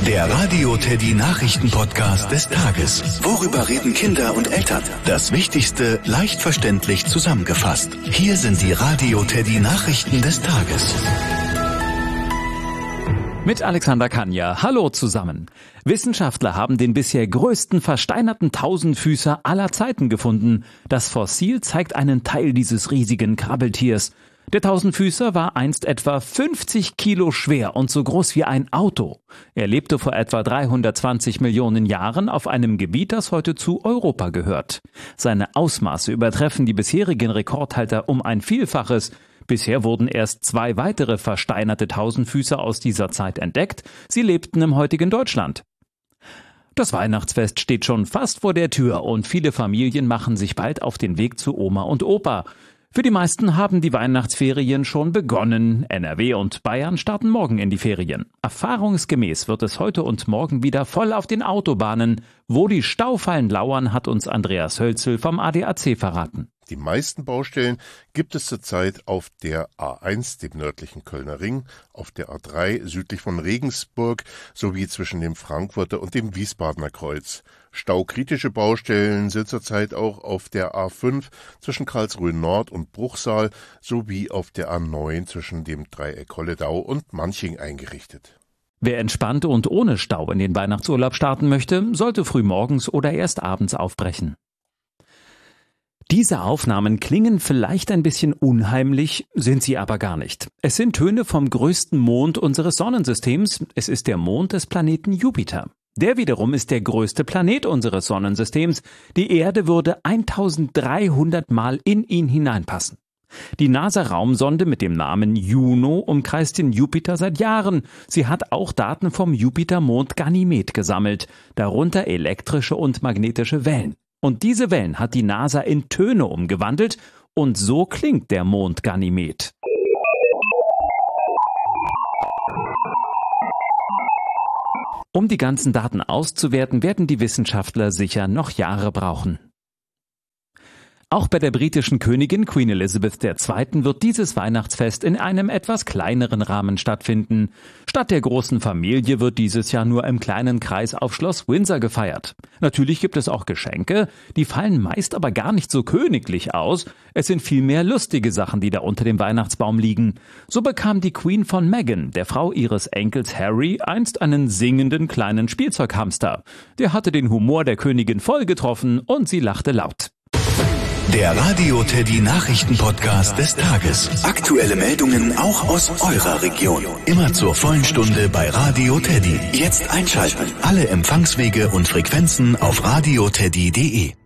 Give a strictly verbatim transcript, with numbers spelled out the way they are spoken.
Der Radio Teddy Nachrichten-Podcast des Tages. Worüber reden Kinder und Eltern? Das Wichtigste leicht verständlich zusammengefasst. Hier sind die Radio Teddy Nachrichten des Tages. Mit Alexander Kanja. Hallo zusammen. Wissenschaftler haben den bisher größten versteinerten Tausendfüßer aller Zeiten gefunden. Das Fossil zeigt einen Teil dieses riesigen Krabbeltiers. Der Tausendfüßer war einst etwa fünfzig Kilo schwer und so groß wie ein Auto. Er lebte vor etwa dreihundertzwanzig Millionen Jahren auf einem Gebiet, das heute zu Europa gehört. Seine Ausmaße übertreffen die bisherigen Rekordhalter um ein Vielfaches. Bisher wurden erst zwei weitere versteinerte Tausendfüßer aus dieser Zeit entdeckt. Sie lebten im heutigen Deutschland. Das Weihnachtsfest steht schon fast vor der Tür und viele Familien machen sich bald auf den Weg zu Oma und Opa. Für die meisten haben die Weihnachtsferien schon begonnen. N R W und Bayern starten morgen in die Ferien. Erfahrungsgemäß wird es heute und morgen wieder voll auf den Autobahnen. Wo die Staufallen lauern, hat uns Andreas Hölzel vom A D A C verraten. Die meisten Baustellen gibt es zurzeit auf der A eins, dem nördlichen Kölner Ring, auf der A drei südlich von Regensburg sowie zwischen dem Frankfurter und dem Wiesbadener Kreuz. Staukritische Baustellen sind zurzeit auch auf der A fünf zwischen Karlsruhe Nord und Bruchsal sowie auf der A neun zwischen dem Dreieck Holledau und Manching eingerichtet. Wer entspannt und ohne Stau in den Weihnachtsurlaub starten möchte, sollte früh morgens oder erst abends aufbrechen. Diese Aufnahmen klingen vielleicht ein bisschen unheimlich, sind sie aber gar nicht. Es sind Töne vom größten Mond unseres Sonnensystems. Es ist der Mond des Planeten Jupiter. Der wiederum ist der größte Planet unseres Sonnensystems. Die Erde würde eintausenddreihundert Mal in ihn hineinpassen. Die NASA-Raumsonde mit dem Namen Juno umkreist den Jupiter seit Jahren. Sie hat auch Daten vom Jupitermond Ganymed gesammelt, darunter elektrische und magnetische Wellen. Und diese Wellen hat die NASA in Töne umgewandelt und so klingt der Mond Ganymed. Um die ganzen Daten auszuwerten, werden die Wissenschaftler sicher noch Jahre brauchen. Auch bei der britischen Königin Queen Elizabeth der Zweite wird dieses Weihnachtsfest in einem etwas kleineren Rahmen stattfinden. Statt der großen Familie wird dieses Jahr nur im kleinen Kreis auf Schloss Windsor gefeiert. Natürlich gibt es auch Geschenke, die fallen meist aber gar nicht so königlich aus. Es sind vielmehr lustige Sachen, die da unter dem Weihnachtsbaum liegen. So bekam die Queen von Meghan, der Frau ihres Enkels Harry, einst einen singenden kleinen Spielzeughamster. Der hatte den Humor der Königin voll getroffen und sie lachte laut. Der Radio Teddy Nachrichten-Podcast des Tages. Aktuelle Meldungen auch aus eurer Region. Immer zur vollen Stunde bei Radio Teddy. Jetzt einschalten. Alle Empfangswege und Frequenzen auf radioteddy punkt de.